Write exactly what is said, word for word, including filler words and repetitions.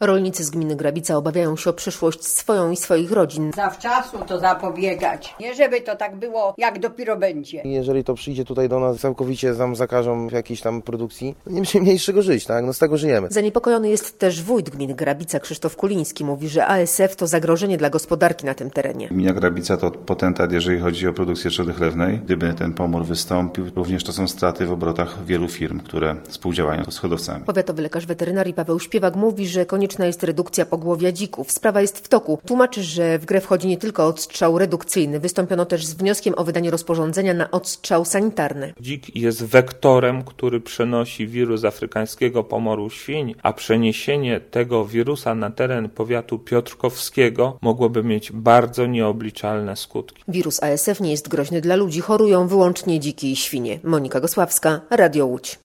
Rolnicy z gminy Grabica obawiają się o przyszłość swoją i swoich rodzin. Zawczasu to zapobiegać. Nie żeby to tak było, jak dopiero będzie. Jeżeli to przyjdzie tutaj do nas, całkowicie nam zakażą jakiejś tam produkcji, nie będziemy mieli z czego żyć, tak? No z tego żyjemy. Zaniepokojony jest też wójt gminy Grabica, Krzysztof Kuliński. Mówi, że A S F to zagrożenie dla gospodarki na tym terenie. Gmina Grabica to potentat, jeżeli chodzi o produkcję trzody chlewnej. Gdyby ten pomór wystąpił, również to są straty w obrotach wielu firm, które współdziałają z hodowcami. Powiatowy lekarz weterynarii Paweł Śpiewak mówi, że konieczna jest redukcja pogłowia dzików. Sprawa jest w toku. Tłumaczy, że w grę wchodzi nie tylko odstrzał redukcyjny. Wystąpiono też z wnioskiem o wydanie rozporządzenia na odstrzał sanitarny. Dzik jest wektorem, który przenosi wirus afrykańskiego pomoru świń, a przeniesienie tego wirusa na teren powiatu piotrkowskiego mogłoby mieć bardzo nieobliczalne skutki. Wirus A S F nie jest groźny dla ludzi, chorują wyłącznie dziki i świnie. Monika Gosławska, Radio Łódź.